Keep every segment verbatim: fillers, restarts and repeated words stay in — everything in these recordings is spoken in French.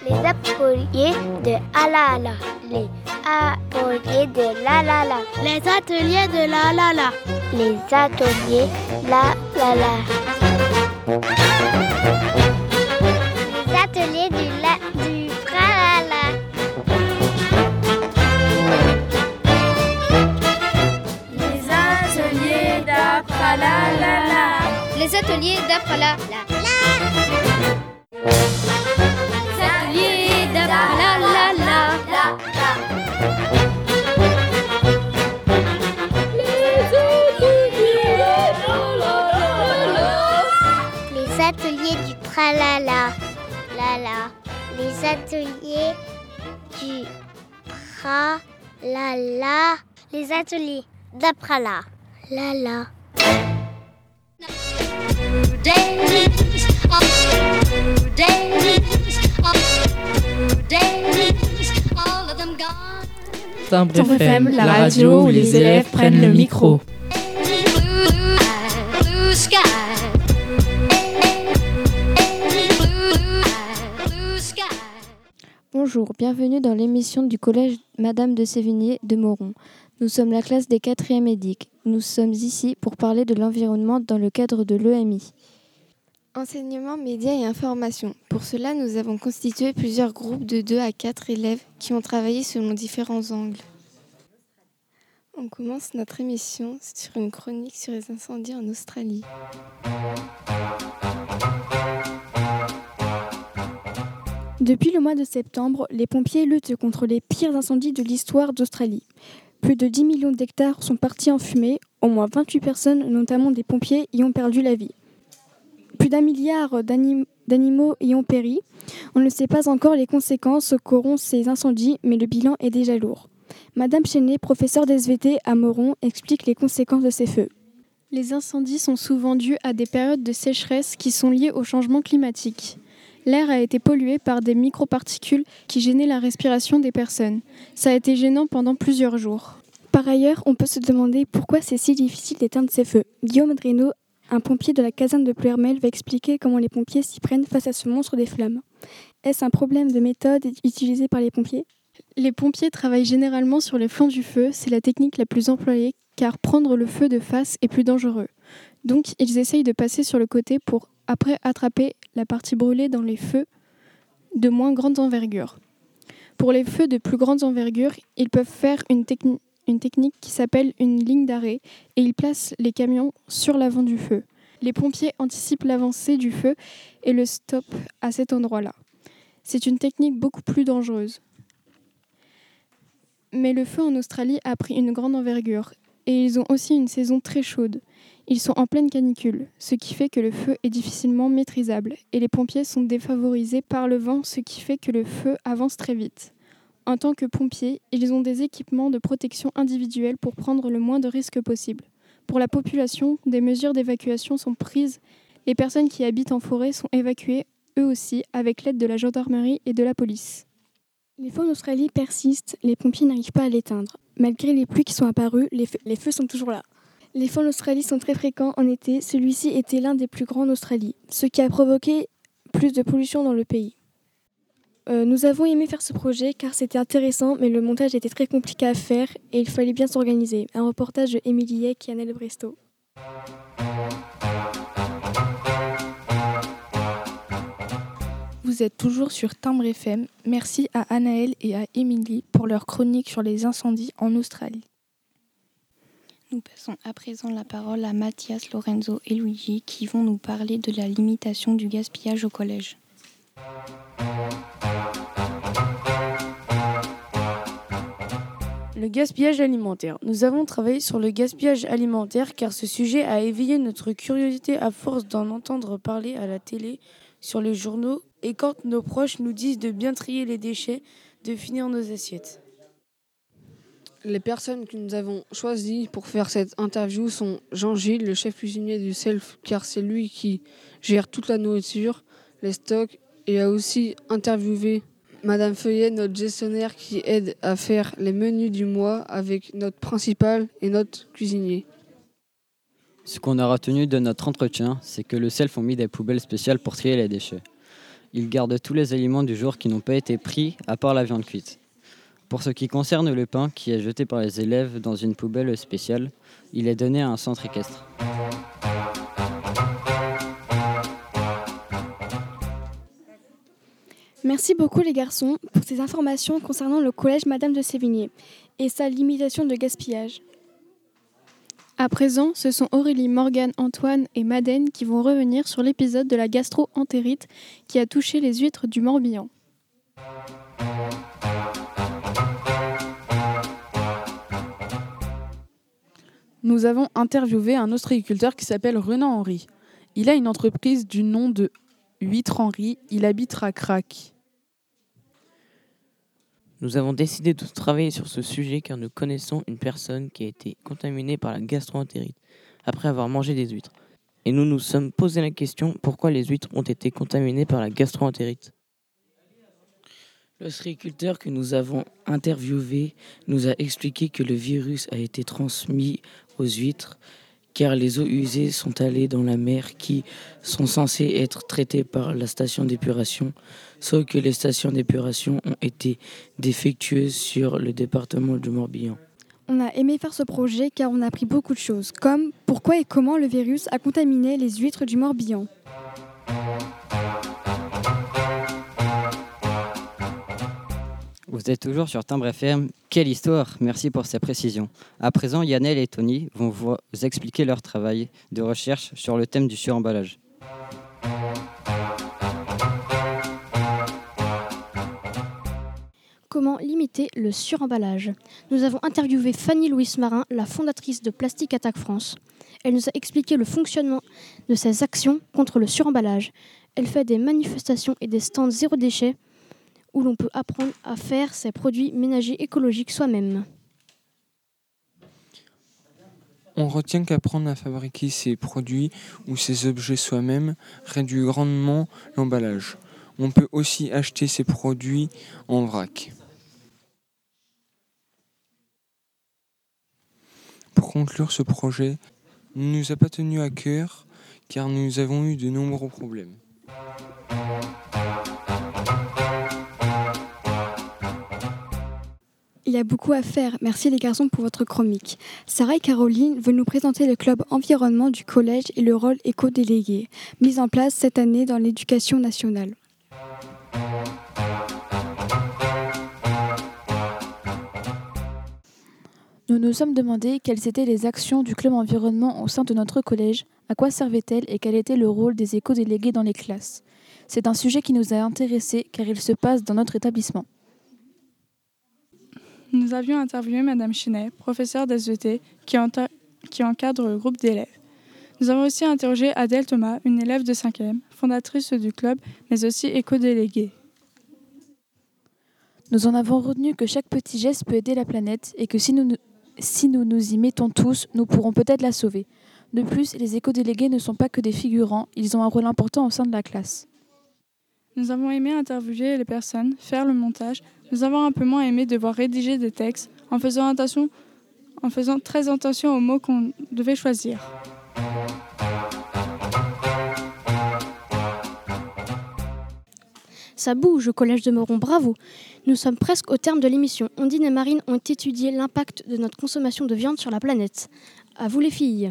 Les ateliers de Alala. Les ateliers de la la la. Les ateliers de la la la. Les ateliers la la la. Les ateliers du la du pralala. Les ateliers d'apralala. Les ateliers d'apralala. Les ateliers du pralala, la la. Les ateliers du pralala. Les ateliers d'aprala, la la. Timbre F M, la radio où les élèves prennent le micro. Bonjour, bienvenue dans l'émission du collège Madame de Sévigné de Moron. Nous sommes la classe des quatrièmes édiques. Nous sommes ici pour parler de l'environnement dans le cadre de l'E M I. Enseignement, médias et information. Pour cela, nous avons constitué plusieurs groupes de deux à quatre élèves qui ont travaillé selon différents angles. On commence notre émission sur une chronique sur les incendies en Australie. Depuis le mois de septembre, les pompiers luttent contre les pires incendies de l'histoire d'Australie. Plus de dix millions d'hectares sont partis en fumée, au moins vingt-huit personnes, notamment des pompiers, y ont perdu la vie. Plus d'un milliard d'anim- d'animaux y ont péri. On ne sait pas encore les conséquences qu'auront ces incendies, mais le bilan est déjà lourd. Madame Chenet, professeure d'S V T à Moron, explique les conséquences de ces feux. Les incendies sont souvent dus à des périodes de sécheresse qui sont liées au changement climatique. L'air a été pollué par des microparticules qui gênaient la respiration des personnes. Ça a été gênant pendant plusieurs jours. Par ailleurs, on peut se demander pourquoi c'est si difficile d'éteindre ces feux. Guillaume Dreno, un pompier de la caserne de Plouermel, va expliquer comment les pompiers s'y prennent face à ce monstre des flammes. Est-ce un problème de méthode utilisée par les pompiers ? Les pompiers travaillent généralement sur les flancs du feu, c'est la technique la plus employée car prendre le feu de face est plus dangereux. Donc ils essayent de passer sur le côté pour après attraper la partie brûlée dans les feux de moins grande envergure. Pour les feux de plus grande envergure, ils peuvent faire une, techni- une technique qui s'appelle une ligne d'arrêt et ils placent les camions sur l'avant du feu. Les pompiers anticipent l'avancée du feu et le stoppent à cet endroit-là. C'est une technique beaucoup plus dangereuse. Mais le feu en Australie a pris une grande envergure et ils ont aussi une saison très chaude. Ils sont en pleine canicule, ce qui fait que le feu est difficilement maîtrisable et les pompiers sont défavorisés par le vent, ce qui fait que le feu avance très vite. En tant que pompiers, ils ont des équipements de protection individuelle pour prendre le moins de risques possible. Pour la population, des mesures d'évacuation sont prises. Les personnes qui habitent en forêt sont évacuées, eux aussi, avec l'aide de la gendarmerie et de la police. Les feux en Australie persistent, les pompiers n'arrivent pas à l'éteindre. Malgré les pluies qui sont apparues, les feux, les feux sont toujours là. Les feux en Australie sont très fréquents en été, celui-ci était l'un des plus grands en Australie, ce qui a provoqué plus de pollution dans le pays. Euh, nous avons aimé faire ce projet car c'était intéressant, mais le montage était très compliqué à faire et il fallait bien s'organiser. Un reportage de Émilie Eck et Annelle Bresto. Vous êtes toujours sur Timbre F M. Merci à Anaëlle et à Émilie pour leur chronique sur les incendies en Australie. Nous passons à présent la parole à Mathias, Lorenzo et Luigi qui vont nous parler de la limitation du gaspillage au collège. Le gaspillage alimentaire. Nous avons travaillé sur le gaspillage alimentaire car ce sujet a éveillé notre curiosité à force d'en entendre parler à la télé, sur les journaux et quand nos proches nous disent de bien trier les déchets, de finir nos assiettes. Les personnes que nous avons choisies pour faire cette interview sont Jean-Gilles, le chef cuisinier du Self, car c'est lui qui gère toute la nourriture, les stocks, et a aussi interviewé Madame Feuillet, notre gestionnaire qui aide à faire les menus du mois avec notre principal et notre cuisinier. Ce qu'on a retenu de notre entretien, c'est que le Self ont mis des poubelles spéciales pour trier les déchets. Ils gardent tous les aliments du jour qui n'ont pas été pris, à part la viande cuite. Pour ce qui concerne le pain, qui est jeté par les élèves dans une poubelle spéciale, il est donné à un centre équestre. Merci beaucoup les garçons pour ces informations concernant le collège Madame de Sévigné et sa limitation de gaspillage. À présent, ce sont Aurélie, Morgane, Antoine et Madeleine qui vont revenir sur l'épisode de la gastro-entérite qui a touché les huîtres du Morbihan. Nous avons interviewé un ostréiculteur qui s'appelle Renan Henry. Il a une entreprise du nom de Huîtres Henry. Il habite à Crac. Nous avons décidé de travailler sur ce sujet car nous connaissons une personne qui a été contaminée par la gastro-entérite après avoir mangé des huîtres. Et nous nous sommes posé la question pourquoi les huîtres ont été contaminées par la gastro-entérite. L'ostréiculteur que nous avons interviewé nous a expliqué que le virus a été transmis aux huîtres car les eaux usées sont allées dans la mer qui sont censées être traitées par la station d'épuration, sauf que les stations d'épuration ont été défectueuses sur le département du Morbihan. On a aimé faire ce projet car on a appris beaucoup de choses, comme pourquoi et comment le virus a contaminé les huîtres du Morbihan. Vous êtes toujours sur Timbre F M. Quelle histoire! Merci pour ces précisions. À présent, Yannel et Tony vont vous expliquer leur travail de recherche sur le thème du suremballage. Comment limiter le suremballage? Nous avons interviewé Fanny Louise Marin, la fondatrice de Plastic Attack France. Elle nous a expliqué le fonctionnement de ses actions contre le suremballage. Elle fait des manifestations et des stands zéro déchet où l'on peut apprendre à faire ses produits ménagers écologiques soi-même. On retient qu'apprendre à fabriquer ses produits ou ses objets soi-même réduit grandement l'emballage. On peut aussi acheter ces produits en vrac. Pour conclure ce projet, il ne nous a pas tenu à cœur car nous avons eu de nombreux problèmes. Il y a beaucoup à faire. Merci les garçons pour votre chronique. Sarah et Caroline veulent nous présenter le club environnement du collège et le rôle éco-délégué, mis en place cette année dans l'éducation nationale. Nous nous sommes demandé quelles étaient les actions du club environnement au sein de notre collège, à quoi servait-elle et quel était le rôle des éco-délégués dans les classes. C'est un sujet qui nous a intéressés car il se passe dans notre établissement. Nous avions interviewé Madame Chenet, professeure d'S V T, qui, enta- qui encadre le groupe d'élèves. Nous avons aussi interrogé Adèle Thomas, une élève de cinquième, fondatrice du club, mais aussi éco-déléguée. Nous en avons retenu que chaque petit geste peut aider la planète et que si nous, si nous nous y mettons tous, nous pourrons peut-être la sauver. De plus, les éco-délégués ne sont pas que des figurants, ils ont un rôle important au sein de la classe. Nous avons aimé interviewer les personnes, faire le montage. Nous avons un peu moins aimé devoir rédiger des textes en faisant, attention, en faisant très attention aux mots qu'on devait choisir. Ça bouge au collège de Moron, bravo! Nous sommes presque au terme de l'émission. Ondine et Marine ont étudié l'impact de notre consommation de viande sur la planète. À vous les filles!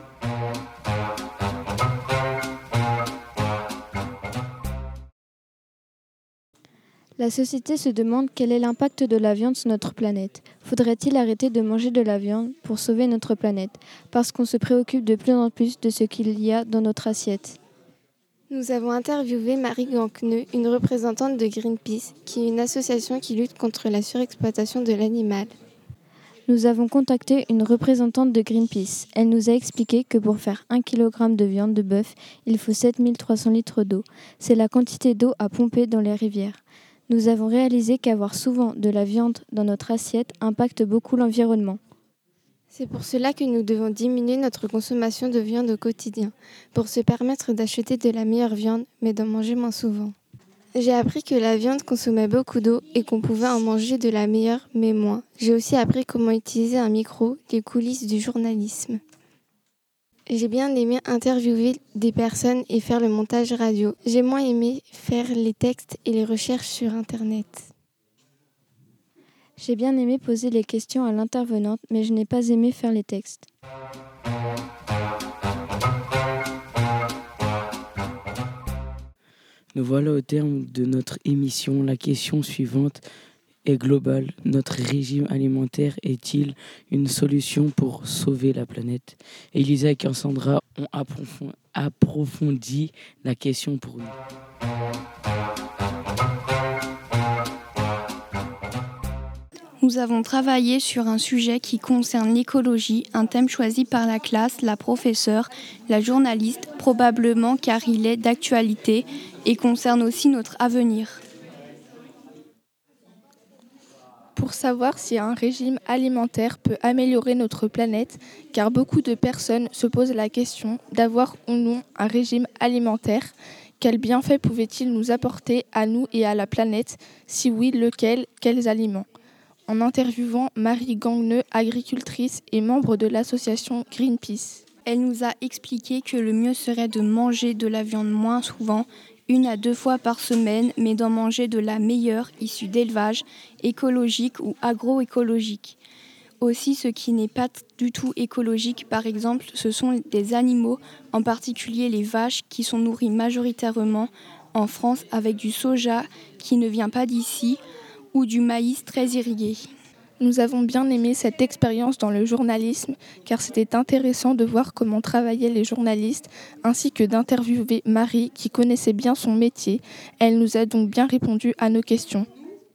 La société se demande quel est l'impact de la viande sur notre planète. Faudrait-il arrêter de manger de la viande pour sauver notre planète? Parce qu'on se préoccupe de plus en plus de ce qu'il y a dans notre assiette. Nous avons interviewé Marie Ganqueneux, une représentante de Greenpeace, qui est une association qui lutte contre la surexploitation de l'animal. Nous avons contacté une représentante de Greenpeace. Elle nous a expliqué que pour faire un kilogramme de viande de bœuf, il faut sept mille trois cents litres d'eau. C'est la quantité d'eau à pomper dans les rivières. Nous avons réalisé qu'avoir souvent de la viande dans notre assiette impacte beaucoup l'environnement. C'est pour cela que nous devons diminuer notre consommation de viande au quotidien, pour se permettre d'acheter de la meilleure viande, mais d'en manger moins souvent. J'ai appris que la viande consommait beaucoup d'eau et qu'on pouvait en manger de la meilleure, mais moins. J'ai aussi appris comment utiliser un micro, les coulisses du journalisme. J'ai bien aimé interviewer des personnes et faire le montage radio. J'ai moins aimé faire les textes et les recherches sur Internet. J'ai bien aimé poser les questions à l'intervenante, mais je n'ai pas aimé faire les textes. Nous voilà au terme de notre émission. La question suivante est globale. Notre régime alimentaire est-il une solution pour sauver la planète? Elisa et Cassandra ont approfondi la question pour nous. Nous avons travaillé sur un sujet qui concerne l'écologie, un thème choisi par la classe, la professeure, la journaliste, probablement car il est d'actualité et concerne aussi notre avenir. Pour savoir si un régime alimentaire peut améliorer notre planète, car beaucoup de personnes se posent la question d'avoir ou non un régime alimentaire. Quels bienfaits pouvait-il nous apporter à nous et à la planète? Si oui, lequel? Quels aliments? En interviewant Marie Gangneux, agricultrice et membre de l'association Greenpeace. Elle nous a expliqué que le mieux serait de manger de la viande moins souvent, une à deux fois par semaine, mais d'en manger de la meilleure, issue d'élevage, écologique ou agroécologique. Aussi, ce qui n'est pas du tout écologique, par exemple, ce sont des animaux, en particulier les vaches, qui sont nourries majoritairement en France avec du soja qui ne vient pas d'ici, ou du maïs très irrigué. Nous avons bien aimé cette expérience dans le journalisme, car c'était intéressant de voir comment travaillaient les journalistes, ainsi que d'interviewer Marie, qui connaissait bien son métier. Elle nous a donc bien répondu à nos questions.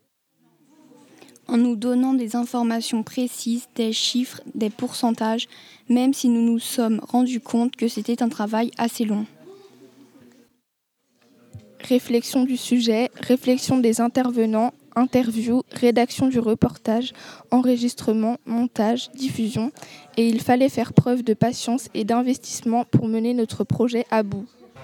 En nous donnant des informations précises, des chiffres, des pourcentages, même si nous nous sommes rendus compte que c'était un travail assez long. Réflexion du sujet, réflexion des intervenants, interview, rédaction du reportage, enregistrement, montage, diffusion, et il fallait faire preuve de patience et d'investissement pour mener notre projet à bout.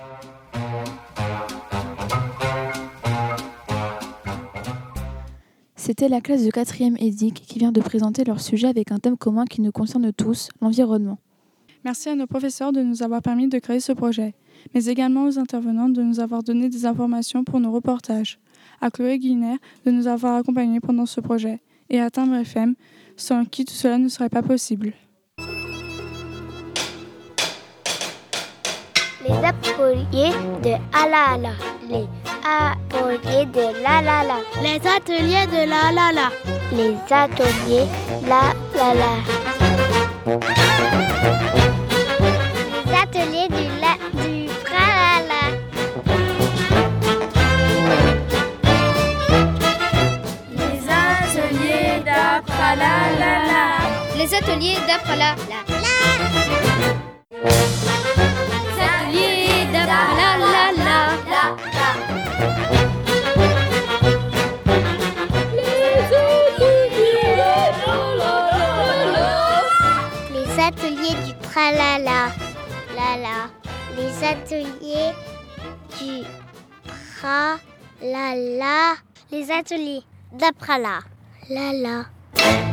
C'était la classe de quatrième édic qui vient de présenter leur sujet avec un thème commun qui nous concerne tous, l'environnement. Merci à nos professeurs de nous avoir permis de créer ce projet, mais également aux intervenants de nous avoir donné des informations pour nos reportages, à Chloé Guiner de nous avoir accompagnés pendant ce projet, et à Timbre F M, sans qui tout cela ne serait pas possible. Les ateliers de Alala. Les ateliers de Lalala. Les ateliers de Lalala. Les ateliers La La La. Les ateliers du la du Pralala. Les ateliers d'Apralala. Les ateliers d'Apralala. Les ateliers du Pralala. Lala. Les ateliers du Pralala. Les ateliers d'Aprala. Lala.